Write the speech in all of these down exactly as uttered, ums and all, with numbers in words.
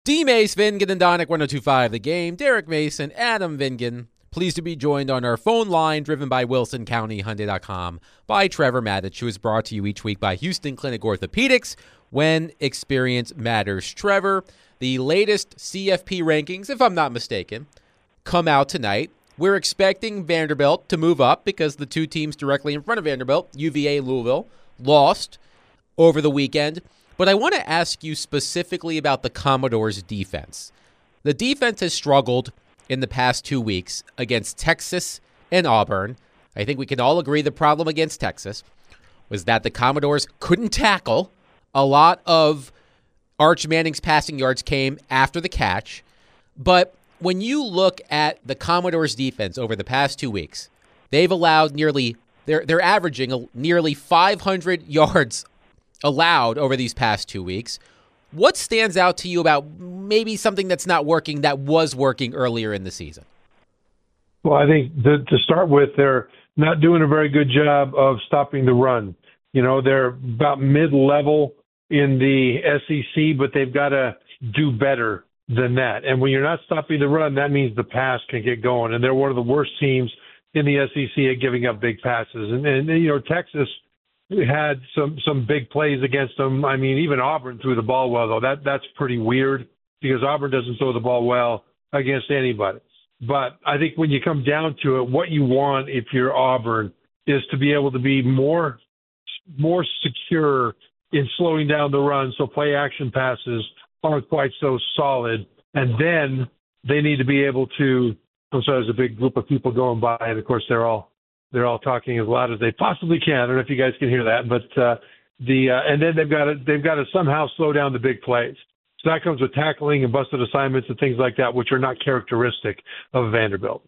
D. Mace, Vingan, and Donick, one oh two point five The Game. Derek Mason, Adam Vingan. Pleased to be joined on our phone line, driven by Wilson County Hyundai dot com, by Trevor Matich, who is brought to you each week by Houston Clinic Orthopedics, when experience matters. Trevor, the latest C F P rankings, if I'm not mistaken, come out tonight. We're expecting Vanderbilt to move up because the two teams directly in front of Vanderbilt, U V A, Louisville, lost over the weekend. But I want to ask you specifically about the Commodores' defense. The defense has struggled in the past two weeks against Texas and Auburn. I think we can all agree the problem against Texas was that the Commodores couldn't tackle. A lot of Arch Manning's passing yards came after the catch. But when you look at the Commodores' defense over the past two weeks, they've allowed nearly, they're, they're averaging nearly five hundred yards allowed over these past two weeks. What stands out to you about maybe something that's not working that was working earlier in the season? Well, I think the, to start with, they're not doing a very good job of stopping the run. You know, they're about mid-level in the S E C, but they've got to do better than that. And when you're not stopping the run, that means the pass can get going. And they're one of the worst teams in the S E C at giving up big passes. And, and you know, Texas had some some big plays against them. I mean, even Auburn threw the ball well, though. That that's pretty weird because Auburn doesn't throw the ball well against anybody. But I think when you come down to it, what you want if you're Auburn is to be able to be more more secure in slowing down the run so play action passes aren't quite so solid. And then they need to be able to – I'm sorry, there's a big group of people going by, and, of course, they're all They're all talking as loud as they possibly can. I don't know if you guys can hear that, but uh, the uh, and then they've got to they've got to somehow slow down the big plays. So that comes with tackling and busted assignments and things like that, which are not characteristic of Vanderbilt.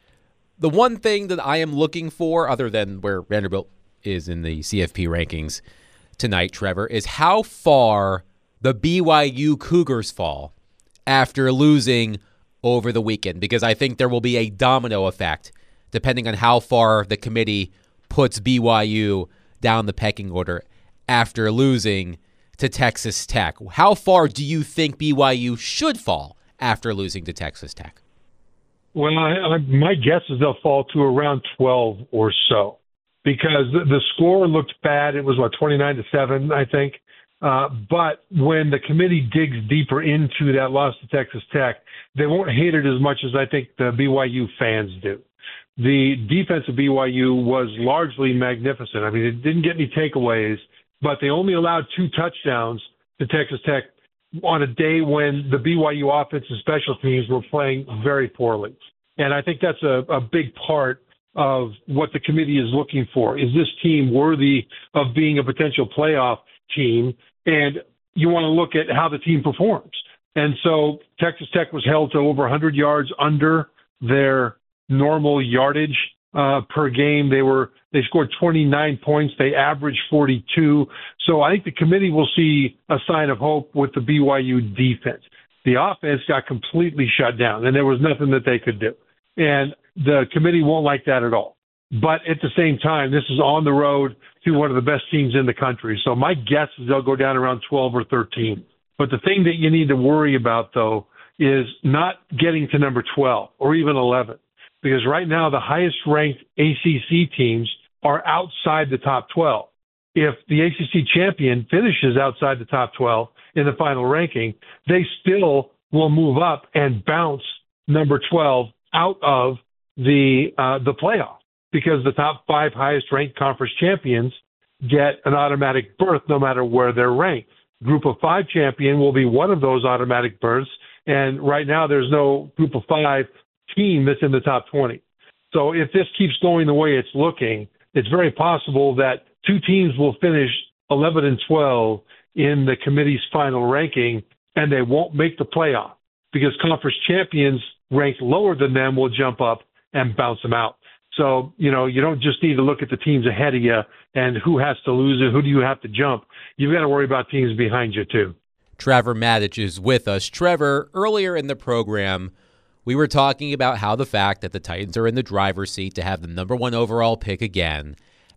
The one thing that I am looking for, other than where Vanderbilt is in the C F P rankings tonight, Trevor, is how far the B Y U Cougars fall after losing over the weekend, because I think there will be a domino effect depending on how far the committee puts B Y U down the pecking order after losing to Texas Tech. How far do you think B Y U should fall after losing to Texas Tech? Well, I, I, my guess is they'll fall to around twelve or so because the, the score looked bad. It was, what, twenty-nine to seven, I think. Uh, but when the committee digs deeper into that loss to Texas Tech, they won't hate it as much as I think the B Y U fans do. The defense of B Y U was largely magnificent. I mean, it didn't get any takeaways, but they only allowed two touchdowns to Texas Tech on a day when the B Y U offense and special teams were playing very poorly. And I think that's a, a big part of what the committee is looking for. Is this team worthy of being a potential playoff team? And you want to look at how the team performs. And so Texas Tech was held to over one hundred yards under their normal yardage uh, per game. They were they scored twenty-nine points. They averaged forty-two. So I think the committee will see a sign of hope with the B Y U defense. The offense got completely shut down, and there was nothing that they could do. And the committee won't like that at all. But at the same time, this is on the road to one of the best teams in the country. So my guess is they'll go down around twelve or thirteen. But the thing that you need to worry about, though, is not getting to number twelve or even eleven. Because right now the highest-ranked A C C teams are outside the top twelve. If the A C C champion finishes outside the top twelve in the final ranking, they still will move up and bounce number twelve out of the uh, the playoff, because the top five highest-ranked conference champions get an automatic berth no matter where they're ranked. Group of five champion will be one of those automatic berths, and right now there's no group of five team that's in the top twenty. So if this keeps going the way it's looking, it's very possible that two teams will finish eleven and twelve in the committee's final ranking, and they won't make the playoff because conference champions ranked lower than them will jump up and bounce them out. So, you know, you don't just need to look at the teams ahead of you and who has to lose and who do you have to jump. You've got to worry about teams behind you, too. Trevor Matich is with us. Trevor, earlier in the program, we were talking about how the fact that the Titans are in the driver's seat to have the number one overall pick again.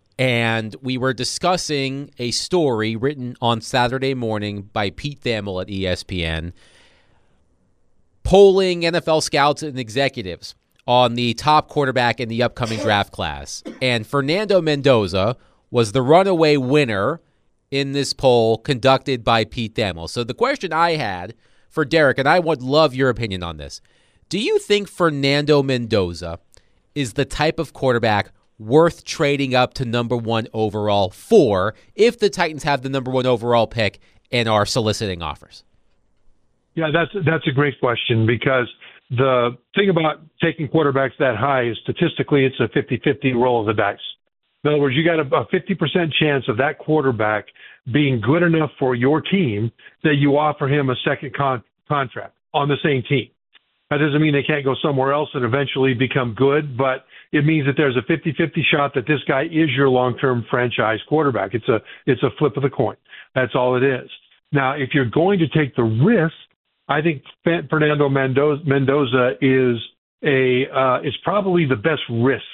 And we were discussing a story written on Saturday morning by Pete Thamel at E S P N polling N F L scouts and executives on the top quarterback in the upcoming draft class. And Fernando Mendoza was the runaway winner in this poll conducted by Pete Thamel. So the question I had for Derek, and I would love your opinion on this, do you think Fernando Mendoza is the type of quarterback worth trading up to number one overall for if the Titans have the number one overall pick and are soliciting offers? Yeah, that's that's a great question, because the thing about taking quarterbacks that high is statistically it's a fifty-fifty roll of the dice. In other words, you got a fifty percent chance of that quarterback being good enough for your team that you offer him a second con- contract on the same team. That doesn't mean they can't go somewhere else and eventually become good, but it means that there's a fifty-fifty shot that this guy is your long-term franchise quarterback. It's a it's a flip of the coin. That's all it is. Now, if you're going to take the risk, I think Fernando Mendoza, Mendoza is a uh, is probably the best risk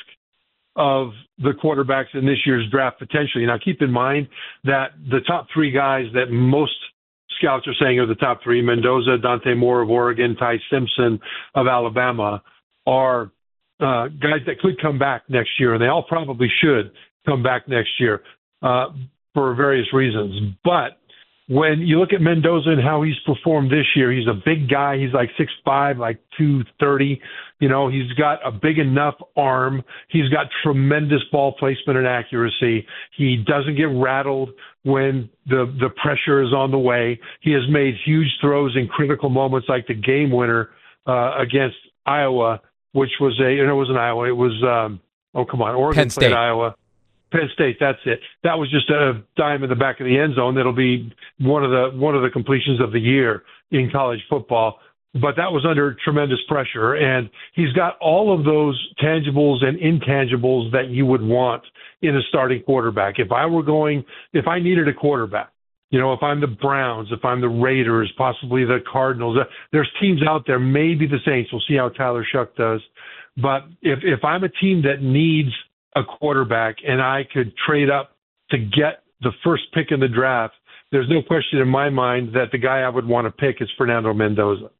of the quarterbacks in this year's draft potentially. Now, keep in mind that the top three guys that most scouts are saying are the top three, Mendoza, Dante Moore of Oregon, Ty Simpson of Alabama, are uh, guys that could come back next year, and they all probably should come back next year uh, for various reasons. But when you look at Mendoza and how he's performed this year, he's a big guy. He's like six five, like two thirty. You know, he's got a big enough arm. He's got tremendous ball placement and accuracy. He doesn't get rattled when the, the pressure is on the way. He has made huge throws in critical moments like the game winner uh, against Iowa, which was a, you know, it wasn't Iowa. It was, um, oh, come on, Oregon Penn State. played Iowa. Penn State, that's it. That was just a dime in the back of the end zone. That'll be one of the one of the completions of the year in college football. But that was under tremendous pressure, and he's got all of those tangibles and intangibles that you would want in a starting quarterback. If I were going, if I needed a quarterback, you know, if I'm the Browns, if I'm the Raiders, possibly the Cardinals, uh, there's teams out there, maybe the Saints. We'll see how Tyler Shuck does. But if if I'm a team that needs a quarterback and I could trade up to get the first pick in the draft, there's no question in my mind that the guy I would want to pick is Fernando Mendoza.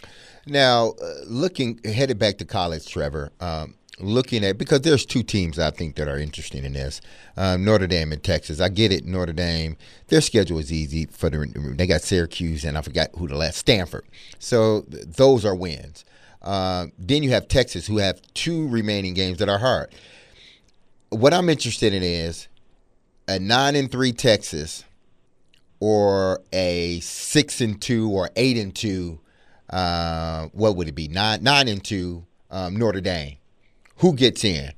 Now, uh, looking headed back to college, Trevor, um, looking at, because there's two teams I think that are interesting in this, um, Notre Dame and Texas. I get it, Notre Dame, their schedule is easy. For the, they got Syracuse and I forgot who the last, Stanford. So th- those are wins. Uh, then you have Texas, who have two remaining games that are hard. What I'm interested in is a nine and three Texas or a six and two or eight and two. Uh, what would it be? Nine, nine and two um, Notre Dame. Who gets in?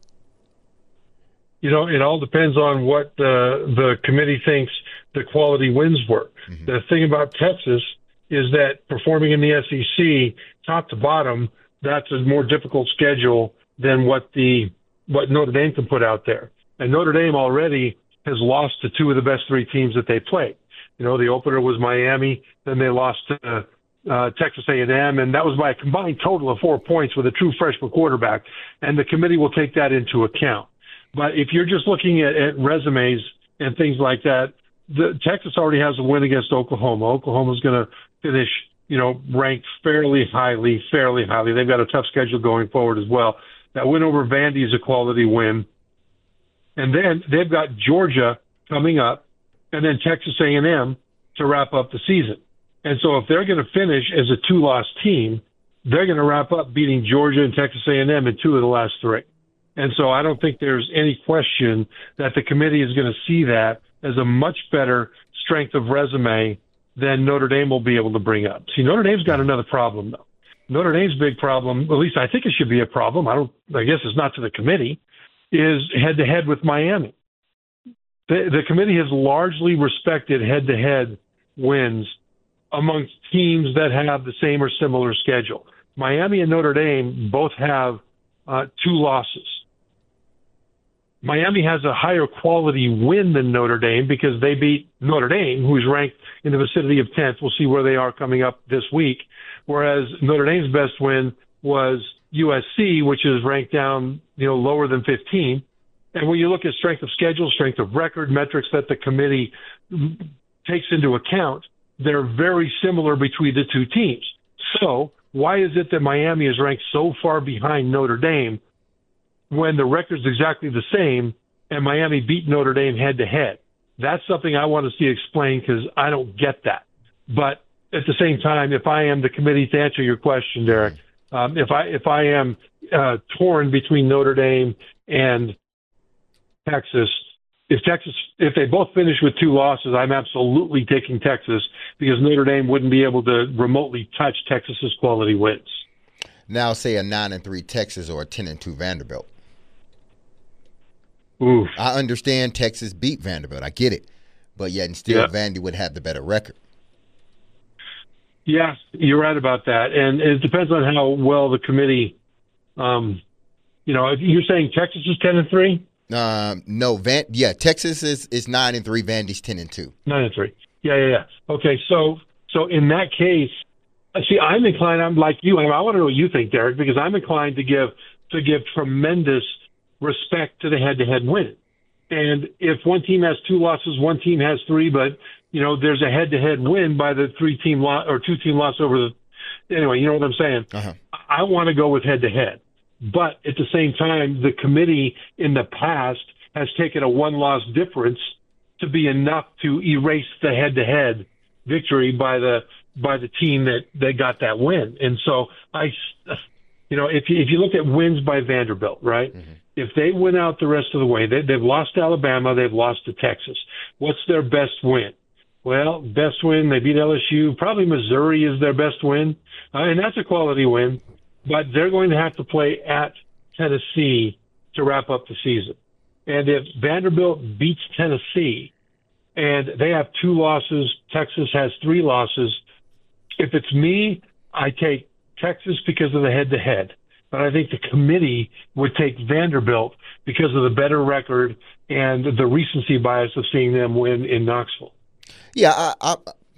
You know, it all depends on what the the committee thinks the quality wins were. Mm-hmm. The thing about Texas is that performing in the S E C, top to bottom, that's a more difficult schedule than what the what Notre Dame can put out there. And Notre Dame already has lost to two of the best three teams that they played. You know, the opener was Miami, then they lost to uh, Texas A and M, and that was by a combined total of four points with a true freshman quarterback. And the committee will take that into account. But if you're just looking at, at resumes and things like that, the, Texas already has a win against Oklahoma. Oklahoma's going to finish, you know, ranked fairly highly, fairly highly. They've got a tough schedule going forward as well. That win over Vandy is a quality win. And then they've got Georgia coming up and then Texas A and M to wrap up the season. And so if they're going to finish as a two-loss team, they're going to wrap up beating Georgia and Texas A and M in two of the last three. And so I don't think there's any question that the committee is going to see that as a much better strength of resume than Notre Dame will be able to bring up. See, Notre Dame's got another problem, though. Notre Dame's big problem, at least I think it should be a problem, I don't, I guess it's not to the committee, is head-to-head with Miami. The, the committee has largely respected head-to-head wins amongst teams that have the same or similar schedule. Miami and Notre Dame both have uh, two losses. Miami has a higher quality win than Notre Dame because they beat Notre Dame, who's ranked in the vicinity of tenth. We'll see where they are coming up this week. Whereas Notre Dame's best win was U S C, which is ranked down, you know, lower than fifteen. And when you look at strength of schedule, strength of record, metrics that the committee takes into account, they're very similar between the two teams. So why is it that Miami is ranked so far behind Notre Dame when the record's exactly the same and Miami beat Notre Dame head-to-head? That's something I want to see explained because I don't get that. But at the same time, if I am the committee, to answer your question, Derek, um, if I if I am uh, torn between Notre Dame and Texas, if Texas if they both finish with two losses, I'm absolutely taking Texas because Notre Dame wouldn't be able to remotely touch Texas's quality wins. Now, say a nine and three Texas or a ten and two Vanderbilt. Oof. I understand Texas beat Vanderbilt. I get it, but yet and still, Yeah. Vandy would have the better record. Yeah, you're right about that, and it depends on how well the committee. Um, you know, if you're saying Texas is ten and three. Um, no, Van. Yeah, Texas is, is nine and three. Vandy's ten and two. Nine and three. Yeah, yeah, yeah. Okay, so so in that case, see, I'm inclined. I'm like you. I, I want to know what you think, Derek, because I'm inclined to give to give tremendous respect to the head-to-head win. And if one team has two losses, one team has three, but you know there's a head-to-head win by the three-team loss or two-team loss over the. Anyway, you know what I'm saying. Uh-huh. I want to go with head-to-head. But at the same time, the committee in the past has taken a one-loss difference to be enough to erase the head-to-head victory by the by the team that, that got that win. And so I, you know, if you, if you look at wins by Vanderbilt, right? Mm-hmm. If they win out the rest of the way, they, they've lost to Alabama, they've lost to Texas. What's their best win? Well, best win, they beat L S U. Probably Missouri is their best win, uh, and that's a quality win. But they're going to have to play at Tennessee to wrap up the season. And if Vanderbilt beats Tennessee and they have two losses, Texas has three losses, if it's me, I take Texas because of the head-to-head. But I think the committee would take Vanderbilt because of the better record and the recency bias of seeing them win in Knoxville. Yeah, I, I,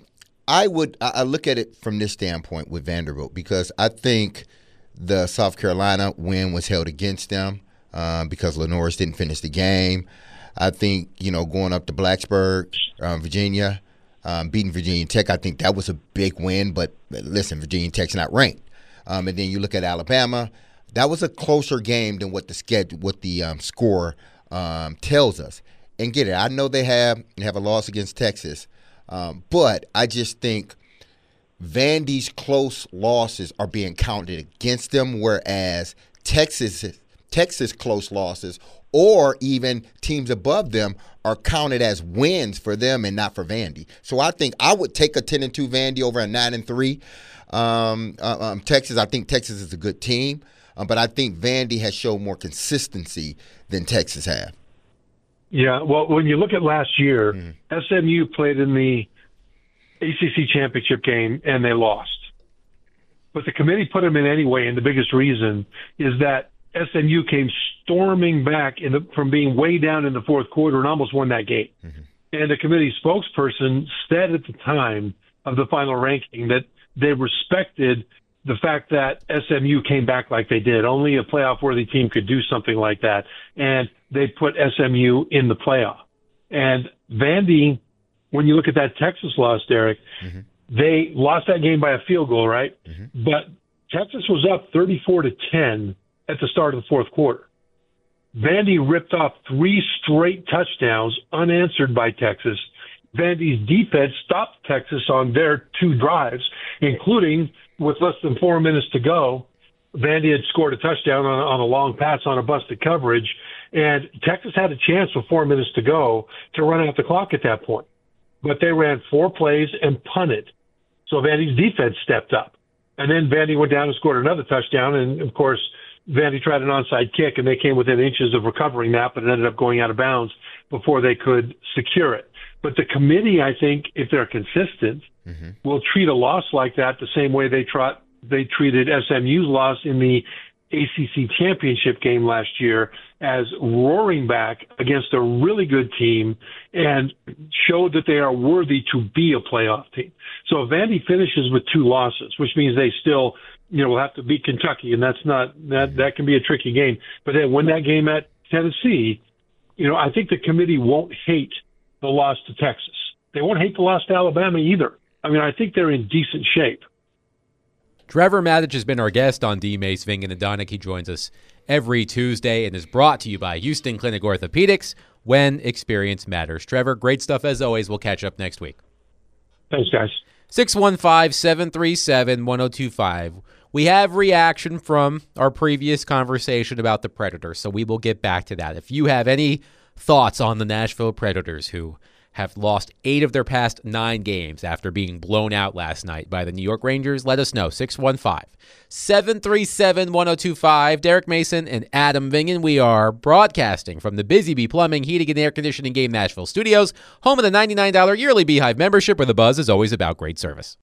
I would I look at it from this standpoint with Vanderbilt because I think – the South Carolina win was held against them uh, because Lenoris didn't finish the game. I think, you know, going up to Blacksburg, um, Virginia, um, beating Virginia Tech, I think that was a big win. But listen, Virginia Tech's not ranked. Um, and then you look at Alabama, that was a closer game than what the schedule, what the um, score um, tells us. And get it, I know they have they have a loss against Texas, um, but I just think Vandy's close losses are being counted against them, whereas Texas Texas close losses or even teams above them are counted as wins for them and not for Vandy. So I think I would take a ten and two Vandy over a nine and three um, uh, um, Texas. I think Texas is a good team, uh, but I think Vandy has shown more consistency than Texas have. Yeah, well, when you look at last year, mm-hmm. S M U played in the A C C championship game and they lost. But the committee put them in anyway, and the biggest reason is that S M U came storming back in the, from being way down in the fourth quarter and almost won that game. Mm-hmm. And the committee spokesperson said at the time of the final ranking that they respected the fact that S M U came back like they did. Only a playoff-worthy team could do something like that. And they put S M U in the playoff. And Vandy, when you look at that Texas loss, Derek, mm-hmm. they lost that game by a field goal, right? Mm-hmm. But Texas was up thirty-four to ten at the start of the fourth quarter. Vandy ripped off three straight touchdowns unanswered by Texas. Vandy's defense stopped Texas on their two drives, including with less than four minutes to go. Vandy had scored a touchdown on, on a long pass on a busted coverage, and Texas had a chance with four minutes to go to run out the clock at that point. But they ran four plays and punted. So Vandy's defense stepped up. And then Vandy went down and scored another touchdown. And, of course, Vandy tried an onside kick, and they came within inches of recovering that, but it ended up going out of bounds before they could secure it. But the committee, I think, if they're consistent, mm-hmm. will treat a loss like that the same way they, try, they treated S M U's loss in the A C C championship game last year as roaring back against a really good team and showed that they are worthy to be a playoff team. So if Vandy finishes with two losses, which means they still, you know, will have to beat Kentucky, and that's not that that can be a tricky game. But then win that game at Tennessee, you know, I think the committee won't hate the loss to Texas. They won't hate the loss to Alabama either. I mean, I think they're in decent shape. Trevor Matich has been our guest on D. Mace, Vingan, and Donick. He joins us every Tuesday and is brought to you by Houston Clinic Orthopedics, when experience matters. Trevor, great stuff as always. We'll catch up next week. Thanks, guys. six one five, seven three seven, one oh two five. We have reaction from our previous conversation about the Predators, so we will get back to that. If you have any thoughts on the Nashville Predators, who have lost eight of their past nine games after being blown out last night by the New York Rangers, let us know. six one five, seven three seven, one oh two five. Derek Mason and Adam Vingan. We are broadcasting from the Busy Bee Plumbing, Heating, and Air Conditioning Game Nashville studios, home of the ninety-nine dollars yearly Beehive membership, where the buzz is always about great service.